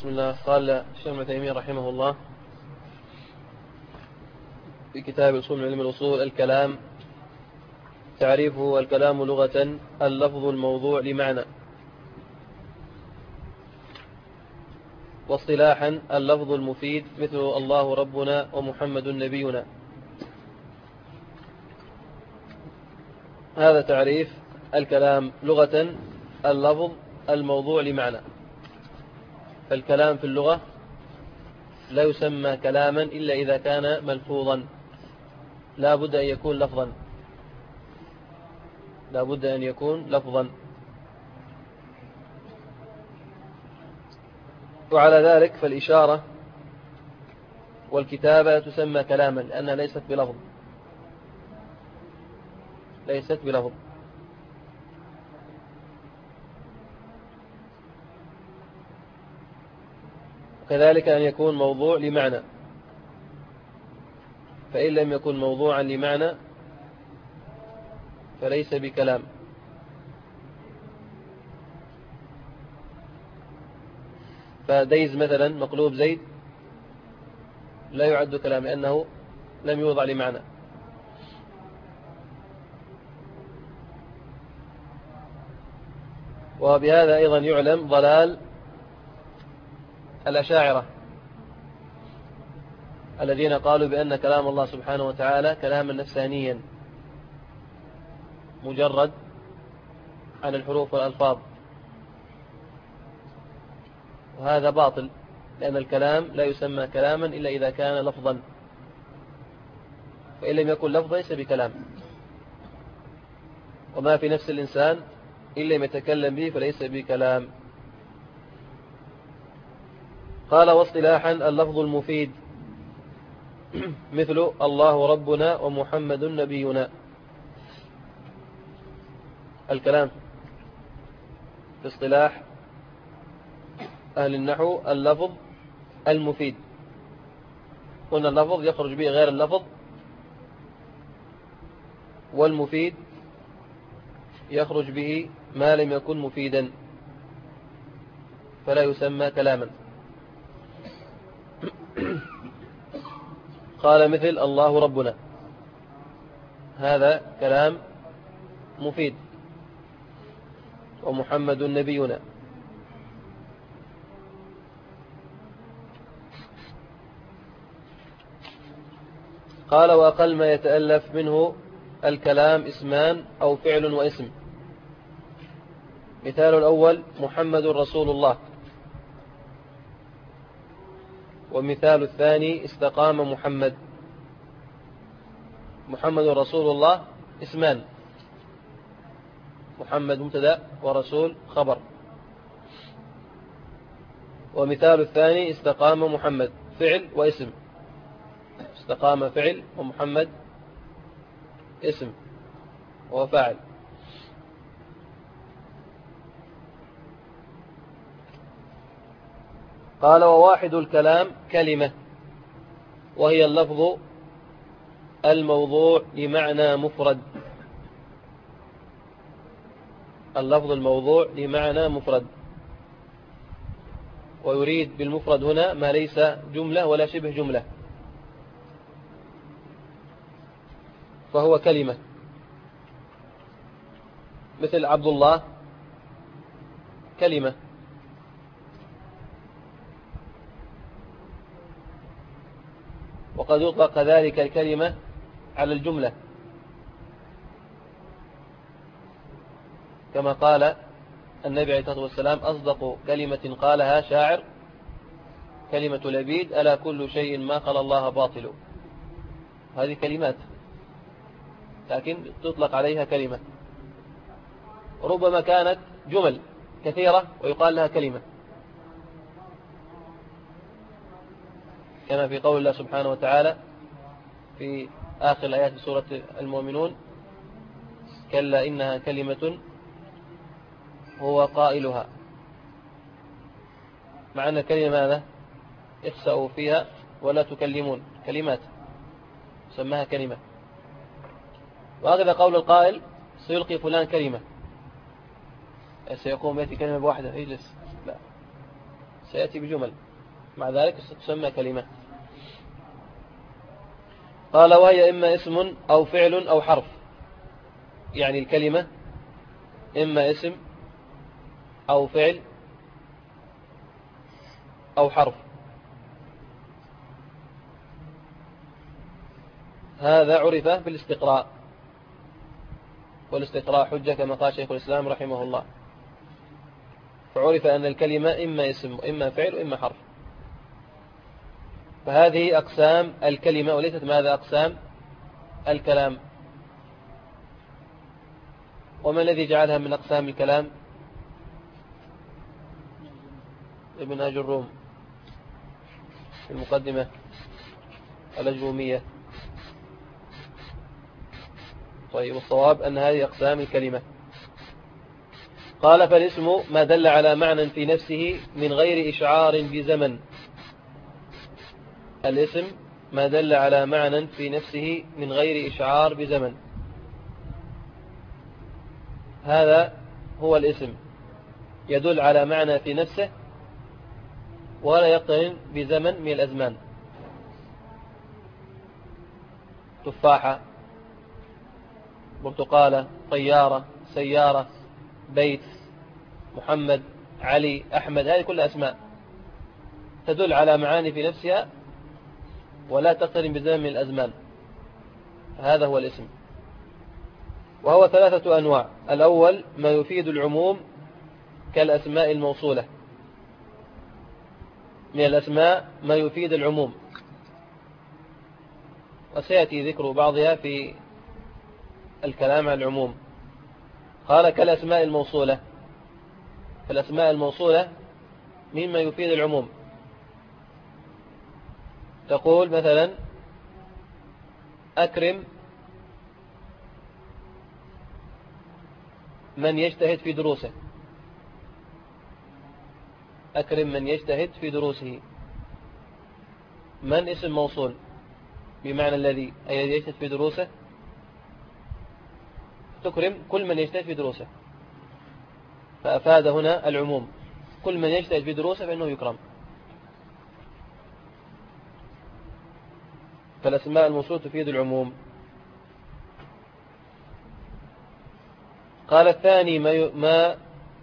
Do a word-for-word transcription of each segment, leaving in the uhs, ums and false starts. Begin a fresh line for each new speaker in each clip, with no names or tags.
بسم الله. قال الشيخ ابن تيمية رحمه الله في كتاب أصول من علم الأصول: الكلام تعريفه: الكلام لغة اللفظ الموضوع لمعنى، واصطلاحا اللفظ المفيد مثل الله ربنا ومحمد نبينا. هذا تعريف الكلام لغة اللفظ الموضوع لمعنى. فالكلام في اللغة لا يسمى كلاما إلا إذا كان ملفوظا، لا بد أن يكون لفظا، لا بد أن يكون لفظا. وعلى ذلك فالإشارة والكتابة تسمى كلاما لأنها ليست بلفظ، ليست بلفظ. وكذلك أن يكون موضوع لمعنى، فإن لم يكن موضوعا لمعنى فليس بكلام. فديز مثلا مقلوب زيد لا يعد كلام لأنه لم يوضع لمعنى. وبهذا أيضا يعلم ضلال الأشاعرة الذين قالوا بأن كلام الله سبحانه وتعالى كلاما نفسانيا مجرد عن الحروف والألفاظ، وهذا باطل، لأن الكلام لا يسمى كلاما إلا إذا كان لفظا، فإن لم يكن لفظا ليس بكلام. وما في نفس الإنسان إلا ما يتكلم به فليس بكلام. قال: واصطلاحا اللفظ المفيد مثل الله ربنا ومحمد نبينا. الكلام في اصطلاح أهل النحو اللفظ المفيد. قلنا اللفظ يخرج به غير اللفظ، والمفيد يخرج به ما لم يكن مفيدا فلا يسمى كلاما. قال: مثل الله ربنا، هذا كلام مفيد، ومحمد نبينا. قال: وأقل ما يتألف منه الكلام اسمان أو فعل واسم. مثال الأول: محمد رسول الله. ومثال الثاني: استقام محمد. محمد رسول الله اسمان، محمد مبتدأ ورسول خبر. ومثال الثاني: استقام محمد، فعل واسم، استقام فعل ومحمد اسم وهو فاعل. قال: وواحد الكلام كلمة، وهي اللفظ الموضوع لمعنى مفرد. اللفظ الموضوع لمعنى مفرد، ويريد بالمفرد هنا ما ليس جملة ولا شبه جملة، فهو كلمة. مثل عبد الله كلمة. وقد يطلق ذلك الكلمة على الجملة، كما قال النبي عليه الصلاة والسلام: أصدق كلمة قالها شاعر كلمة لبيد: ألا كل شيء ما خلا الله باطل. هذه كلمات، لكن تطلق عليها كلمة. ربما كانت جمل كثيرة ويقال لها كلمة، كما في قول الله سبحانه وتعالى في آخر الآيات سورة المؤمنون: كلا إنها كلمة هو قائلها. معنى الكلمة ماذا؟ اخسأوا فيها ولا تكلمون. كلمات سماها كلمة. وهكذا قول القائل: سيلقي فلان كلمة، سيقوم يأتي كلمة بواحدة يجلس، لا، سيأتي بجمل مع ذلك تسمى كلمة. قال وهي إما اسم أو فعل أو حرف، يعني الكلمة إما اسم أو فعل أو حرف. هذا عرف بالاستقراء، والاستقراء حجة كما قال شيخ الإسلام رحمه الله. فعرف أن الكلمة إما اسم وإما فعل وإما حرف. فهذه أقسام الكلمة وليست ماذا أقسام الكلام. وما الذي جعلها من أقسام الكلام؟ ابن أجروم في المقدمة الأجرومية. طيب الصواب أن هذه أقسام الكلمة. قال فالاسم ما دل على معنى في نفسه من غير إشعار بزمن. الاسم ما دل على معنى في نفسه من غير إشعار بزمن، هذا هو الاسم، يدل على معنى في نفسه ولا يقترن بزمن من الأزمان. تفاحة، برتقالة، طيارة، سيارة، بيت، محمد، علي، أحمد، هذه كل أسماء تدل على معاني في نفسها ولا تقترن بزمن من الأزمان. هذا هو الاسم. وهو ثلاثة أنواع. الأول ما يفيد العموم كالأسماء الموصولة. من الأسماء ما يفيد العموم، وسيأتي ذكر بعضها في الكلام عن العموم. قال كالأسماء الموصولة. فالأسماء الموصولة مما يفيد العموم. تقول مثلا أكرم من يجتهد في دروسه. أكرم من يجتهد في دروسه. من اسم موصول بمعنى الذي، أي الذي يجتهد في دروسه. تكرم كل من يجتهد في دروسه، فأفاد هنا العموم. كل من يجتهد في دروسه فإنه يكرم. فالأسماء الموصولة تفيد العموم. قال الثاني ما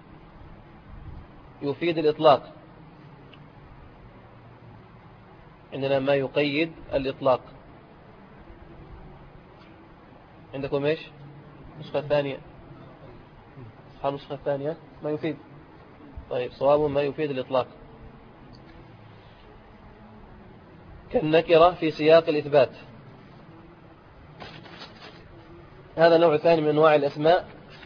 يفيد الإطلاق. عندنا ما يقيد الإطلاق. عندكم إيش؟ النسخة الثانية. أصحاب النسخة الثانية ما يفيد. طيب صواب ما يفيد الإطلاق. كالنكرة في سياق الإثبات. هذا نوع ثاني من أنواع الأسماء،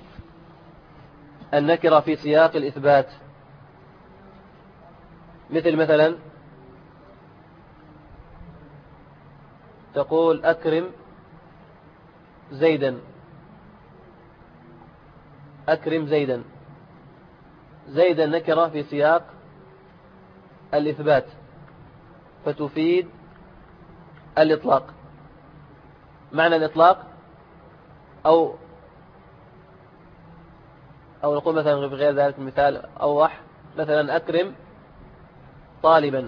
النكرة في سياق الإثبات. مثل مثلا تقول أكرم زيدا. أكرم زيدا. زيدا نكرة في سياق الإثبات فتفيد الإطلاق. معنى الإطلاق أو أو نقول مثلا غير ذلك المثال أوضح، مثلا أكرم طالبا.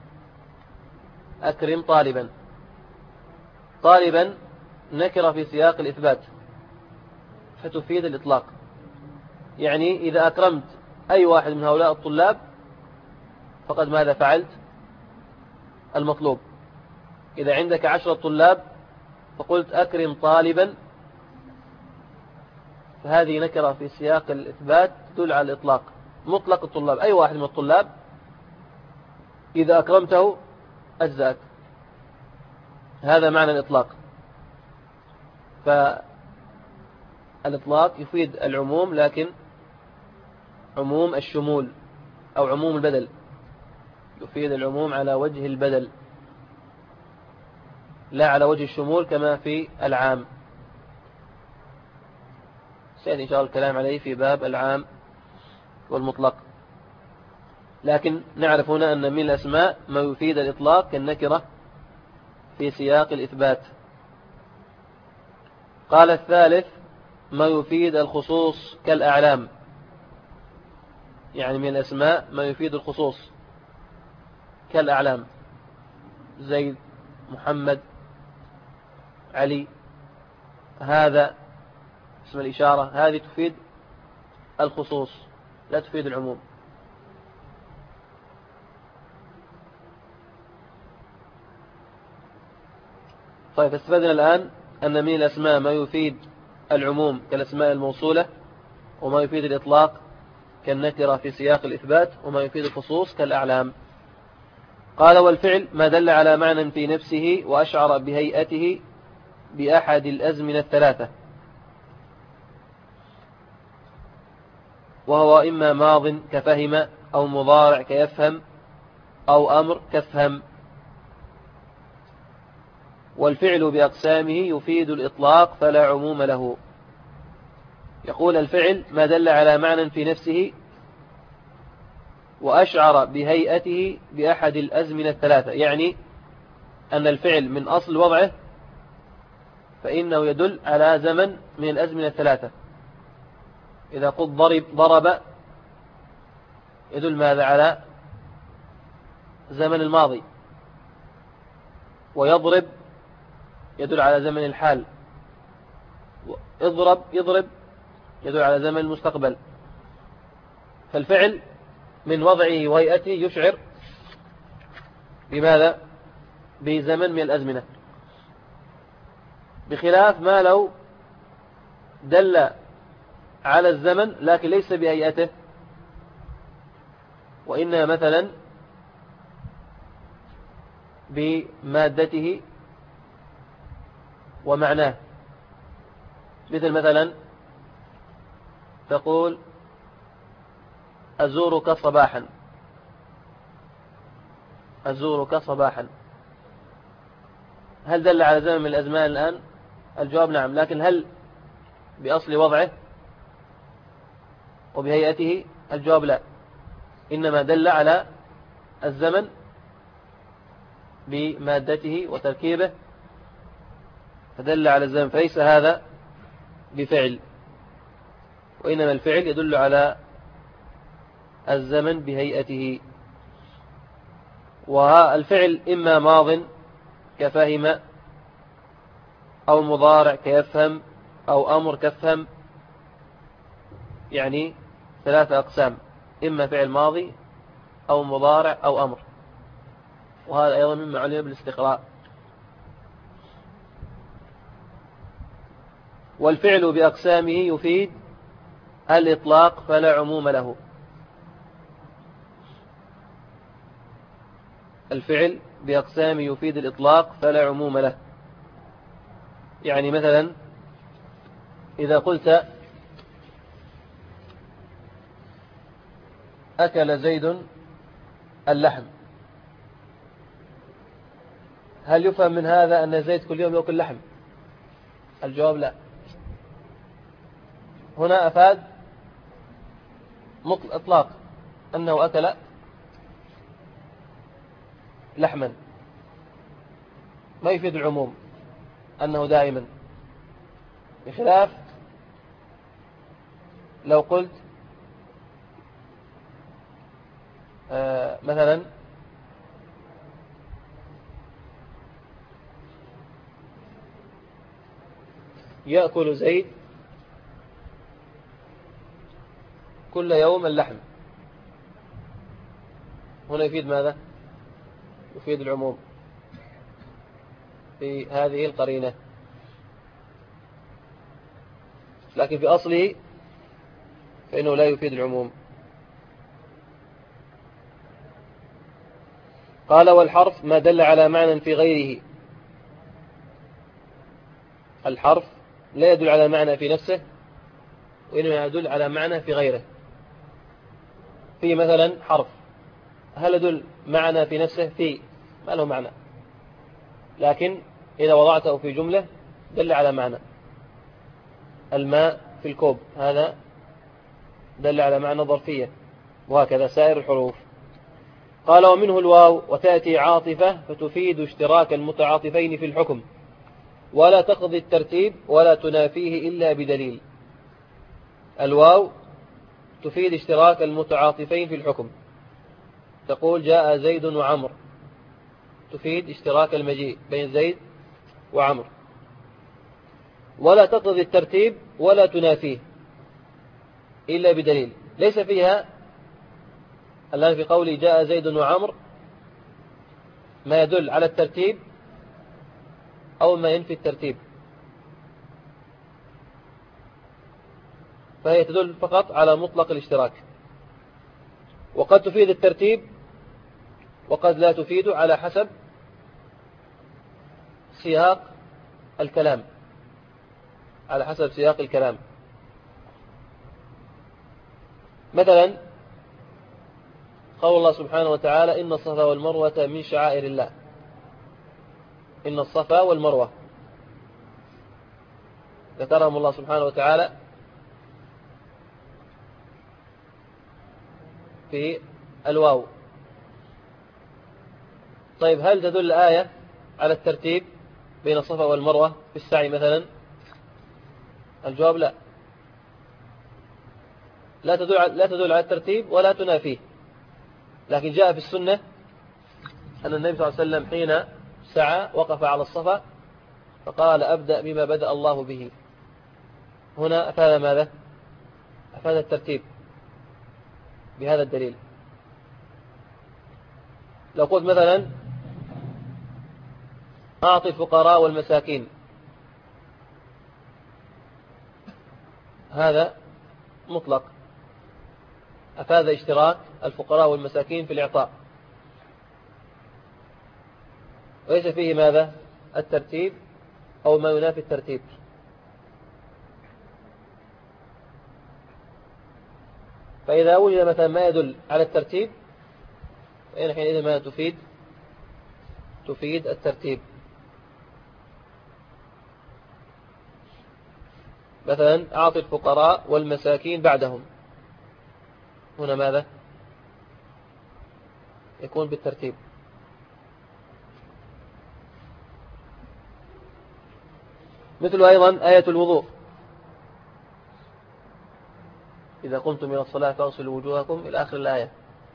أكرم طالبا. طالبا نكرة في سياق الإثبات فتفيد الإطلاق. يعني إذا أكرمت أي واحد من هؤلاء الطلاب فقد ماذا فعلت؟ المطلوب. إذا عندك عشرة طلاب فقلت أكرم طالبا، فهذه نكرة في سياق الإثبات تدل على الإطلاق. مطلق الطلاب، أي واحد من الطلاب إذا أكرمته أجزأك. هذا معنى الإطلاق. فالإطلاق يفيد العموم، لكن عموم الشمول أو عموم البدل. يفيد العموم على وجه البدل لا على وجه الشمول كما في العام. سيأتي إن شاء الله الكلام عليه في باب العام والمطلق. لكن نعرف هنا أن من الأسماء ما يفيد الإطلاق كالنكرة في سياق الإثبات. قال الثالث ما يفيد الخصوص كالأعلام. يعني من الأسماء ما يفيد الخصوص كالأعلام، زيد، محمد، علي، هذا اسم الإشارة، هذه تفيد الخصوص لا تفيد العموم. طيب، استفدنا الآن أن من الأسماء ما يفيد العموم كالأسماء الموصولة، وما يفيد الإطلاق كالنكرة في سياق الإثبات، وما يفيد الخصوص كالأعلام. قال: والفعل ما دل على معنى في نفسه وأشعر بهيئته بأحد الأزمنة الثلاثة، وهو إما ماض كفهم، أو مضارع كيفهم، أو أمر كفهم. والفعل بأقسامه يفيد الإطلاق فلا عموم له. يقول: الفعل ما دل على معنى في نفسه وأشعر بهيئته بأحد الأزمنة الثلاثة، يعني أن الفعل من أصل وضعه فإنه يدل على زمن من الأزمنة الثلاثة. إذا قلت ضرب ضرب يدل ماذا؟ على زمن الماضي. ويضرب يدل على زمن الحال. اضرب يضرب يدل على زمن المستقبل. فالفعل من وضعه وهيئته يشعر بماذا؟ بزمن من الأزمنة، بخلاف ما لو دل على الزمن لكن ليس بهيئته، وإنما مثلا بمادته ومعناه. مثل مثلا تقول: أزورك صباحا، أزورك صباحا، هل دل على زمن من الأزمان الآن؟ الجواب نعم، لكن هل بأصل وضعه وبهيئته؟ الجواب لا، إنما دل على الزمن بمادته وتركيبه، فدل على الزمن، فليس هذا بفعل، وإنما الفعل يدل على الزمن بهيئته. والفعل إما ماض كفهم، أو مضارع كيفهم، أو أمر كفهم، يعني ثلاثة أقسام: إما فعل ماضي أو مضارع أو أمر. وهذا أيضا مما علم بالاستقراء. والفعل بأقسامه يفيد الإطلاق فلا عموم له. الفعل بأقسامه يفيد الإطلاق فلا عموم له. يعني مثلا إذا قلت: أكل زيد اللحم، هل يفهم من هذا أن زيد كل يوم يأكل لحم؟ الجواب لا. هنا أفاد مطلق إطلاق أنه أكل لحما، ما يفيد العموم أنه دائما، بخلاف لو قلت آه مثلا يأكل زيد كل يوم اللحم، هنا يفيد ماذا؟ يفيد العموم في هذه القرينة، لكن في أصله فإنه لا يفيد العموم. قال: والحرف ما دل على معنى في غيره. الحرف لا يدل على معنى في نفسه، وإنما يدل على معنى في غيره. في مثلا حرف هل يدل معنى في نفسه؟ في ما له معنى، لكن إذا وضعته في جملة دل على معنى. الماء في الكوب هذا دل على معنى ظرفية، وهكذا سائر الحروف. قال: ومنه الواو، وتأتي عاطفة فتفيد اشتراك المتعاطفين في الحكم، ولا تقضي الترتيب ولا تنافيه إلا بدليل. الواو تفيد اشتراك المتعاطفين في الحكم، تقول: جاء زيد وعمر، تفيد اشتراك المجيء بين زيد وعمر، ولا تقتضي الترتيب ولا تنافيه إلا بدليل. ليس فيها الآن في قولي جاء زيد وعمر ما يدل على الترتيب أو ما ينفي الترتيب، فهي تدل فقط على مطلق الاشتراك، وقد تفيد الترتيب وقد لا تفيد على حسب سياق الكلام، على حسب سياق الكلام. مثلا قول الله سبحانه وتعالى إن الصفا والمروة من شعائر الله. إن الصفا والمروة ذكرهم الله سبحانه وتعالى في الواو. طيب هل تدل الآية على الترتيب بين الصفا والمروة في السعي مثلا؟ الجواب لا، لا تدل لا تدل على الترتيب ولا تنافيه. لكن جاء في السنة أن النبي صلى الله عليه وسلم حين سعى وقف على الصفا فقال أبدأ بما بدأ الله به. هنا أفاد ماذا؟ أفاد الترتيب بهذا الدليل. لو قلت مثلا أعطي الفقراء والمساكين، هذا مطلق، أفاد اشتراك الفقراء والمساكين في الإعطاء، وليس فيه ماذا؟ الترتيب أو ما ينافي الترتيب. فإذا وجد مثلا ما يدل على الترتيب فإن حينئذ ما تفيد تفيد الترتيب. مثلا أعطي الفقراء والمساكين بعدهم، هنا ماذا؟ يكون بالترتيب. مثل أيضا آية الوضوء إذا قمتم من الصلاة فاغسلوا وجوهكم إلى آخر الآية،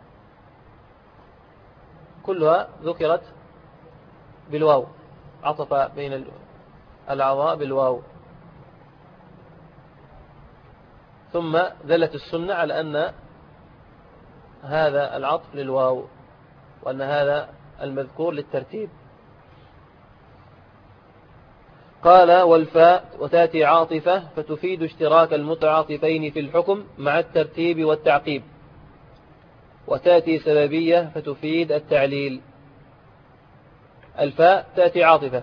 كلها ذكرت بالواو، عطف بين الأعضاء بالواو. ثم دلت السنة على أن هذا العطف للواو وأن هذا المذكور للترتيب. قال والفاء وتأتي عاطفة فتفيد اشتراك المتعاطفين في الحكم مع الترتيب والتعقيب، وتأتي سببية فتفيد التعليل. الفاء تأتي عاطفة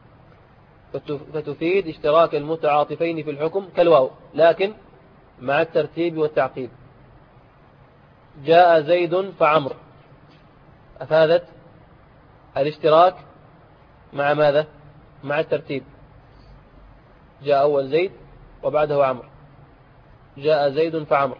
فتفيد اشتراك المتعاطفين في الحكم كالواو لكن مع الترتيب والتعقيب. جاء زيد فعمر أفادت الاشتراك مع ماذا؟ مع الترتيب. جاء أول زيد وبعده عمر، جاء زيد فعمر.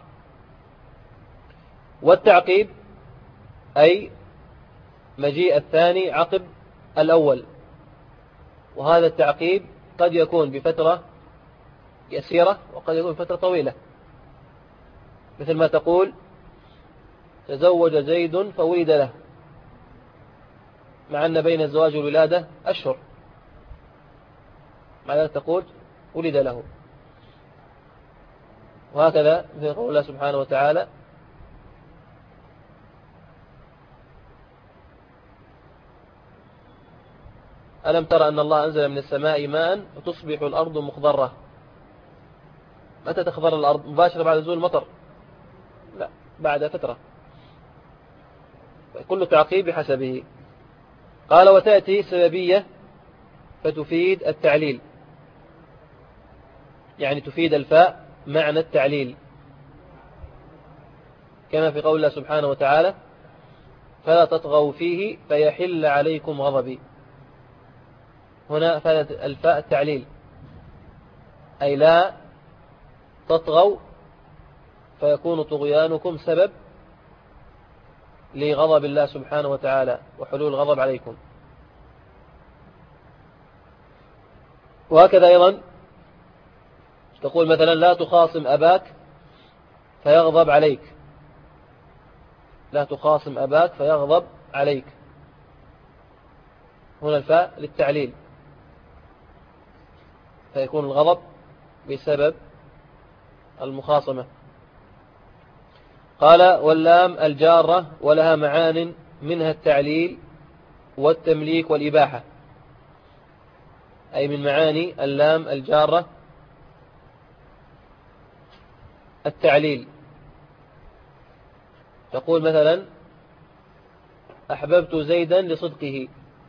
والتعقيب أي مجيء الثاني عقب الأول، وهذا التعقيب قد يكون بفترة يسيرة وقد يكون بفترة طويلة، مثل ما تقول تزوج زيد فولد له، مع أن بين الزواج والولادة أشهر، مع ذلك تقول ولد له. وهكذا مثل قول الله سبحانه وتعالى ألم ترى أن الله أنزل من السماء ماء وتصبح الأرض مخضرة. متى تخضر الأرض؟ مباشرة بعد نزول المطر؟ لا، بعد فترة. كل تعقيب بحسبه. قال وتأتي سببية فتفيد التعليل، يعني تفيد الفاء معنى التعليل، كما في قول الله سبحانه وتعالى فلا تطغوا فيه فيحل عليكم غضبي. هنا أفادت الفاء التعليل، أي لا تطغوا فيكون طغيانكم سبب لغضب الله سبحانه وتعالى وحلول الغضب عليكم. وهكذا أيضا تقول مثلا لا تخاصم أباك فيغضب عليك، لا تخاصم أباك فيغضب عليك. هنا الفاء للتعليل، فيكون الغضب بسبب المخاصمة. قال واللام الجارة ولها معان منها التعليل والتمليك والإباحة، أي من معاني اللام الجارة التعليل. تقول مثلا أحببت زيدا لصدقه،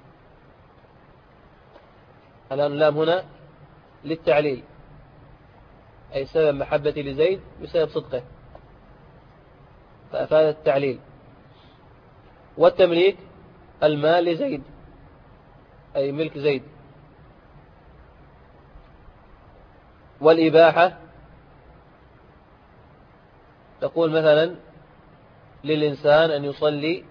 الآن اللام هنا للتعليل، أي سبب محبتي لزيد بسبب صدقه، فأفاد التعليل. والتمليك المال لزيد، أي ملك زيد. والإباحة تقول مثلا للإنسان أن يصلي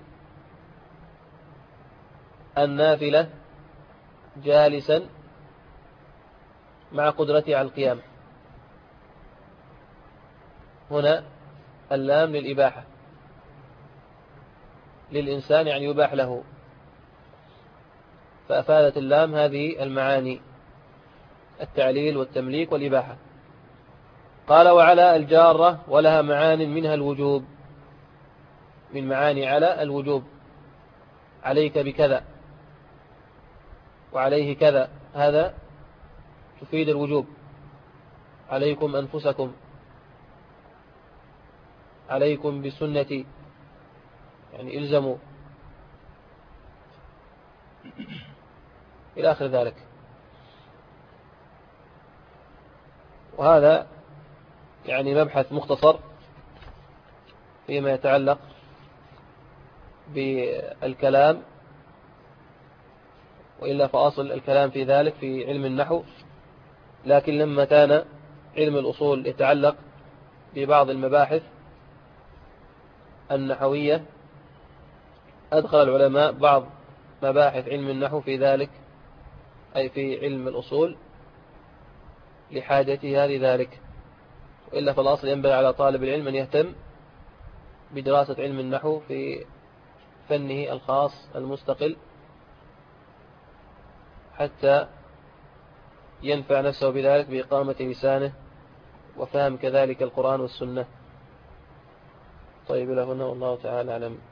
النافلة جالسا مع قدرته على القيام، هنا اللام للإباحة، للإنسان يعني يباح له، فأفادت اللام هذه المعاني: التعليل والتمليك والإباحة. قال وعلى الجارة ولها معان منها الوجوب، من معاني على الوجوب، عليك بكذا وعليه كذا، هذا تفيد الوجوب. عليكم أنفسكم، عليكم بسنتي، يعني إلزموا، إلى آخر ذلك. وهذا يعني مبحث مختصر فيما يتعلق بالكلام، وإلا فأصل الكلام في ذلك في علم النحو، لكن لما كان علم الأصول يتعلق ببعض المباحث النحوية أدخل العلماء بعض مباحث علم النحو في ذلك، أي في علم الأصول، لحاجتها لذلك. وإلا فالأصل ينبغي على طالب العلم أن يهتم بدراسة علم النحو في فنه الخاص المستقل، حتى ينفع نفسه بذلك بإقامة لسانه وفهم كذلك القرآن والسنة. طيب إلى هنا والله تعالى أعلم.